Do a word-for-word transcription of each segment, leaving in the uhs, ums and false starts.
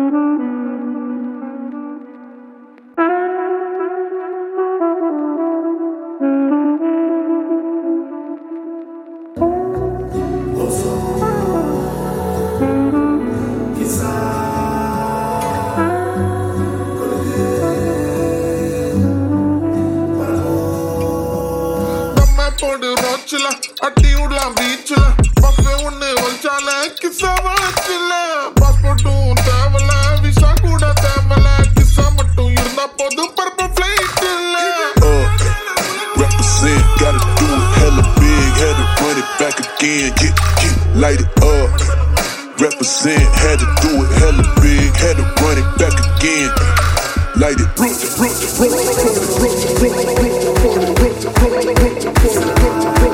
அட்டி விடலாம் பீச்ல பஃபே ஒண்ணு வச்சால கிஸ்ஸா வாச்சுல பாஸ்போர்ட்டும் தேவல விசா கூட தேவல கிஸ்ஸா மட்டும் இருந்தா போதும் பர்பல் ஃப்ளைட்ல represent gotta do it hella big had to run it back again get get light it up represent had to do it hella big had to run it back again light it root it root it root it root it root it root it root it root it root it root it root it root it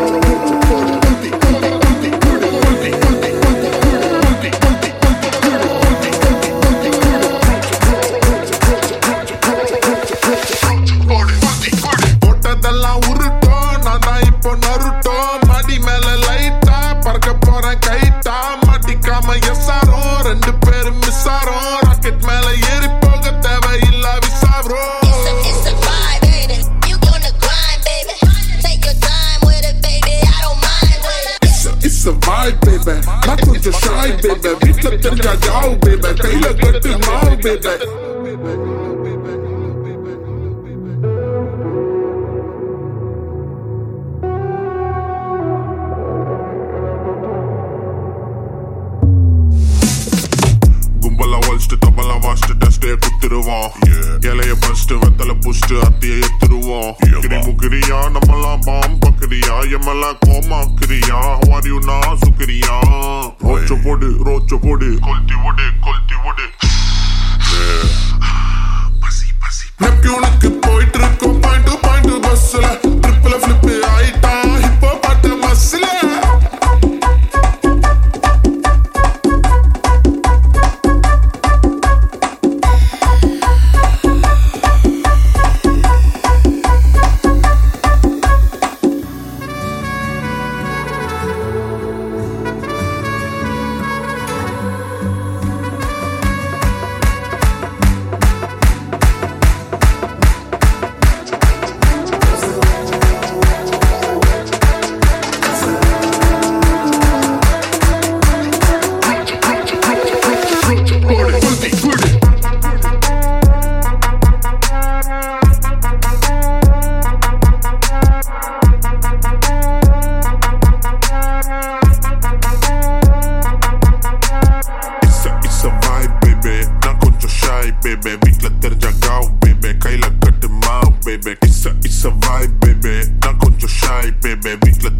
நான் கொஞ்சம் ஷாய் baby வீட்ல தெரிஞ்சா ஜாவ் baby கையில கட்டு மாவு baby கும்பலா வலிச்சுட்டு தபலா வாசிட்டு டஸ்டே குத்துருவான் இலைய first வெத்தல pushed அத்திய எத்துருவோம் கிரி முக்கிரியா நம்மலாம் பாம் பக்கரியா எம்மெல்லாம் கோமாக்கிரியா வாரியுனா சுக்கிரியா ரோச்ச போடு ரோச்ச போடு கொல்த்தி ஓடு கொல்த்தி ஓடு நெப்டியூனுக்கு போயிட்டு இருக்கோம் பாயிண்ட் பாயிண்ட் பஸ்ல ட்ரிப்ல ஃபிளிப் ஆயிட்டா இப்போ பாட்டு மஸ்ல baby வீட்ல தெரிஞ்சா காவ் baby கையில கட்டு மாவு baby it's a it's a vibe baby நான் கொஞ்சம் shy baby வீட்ல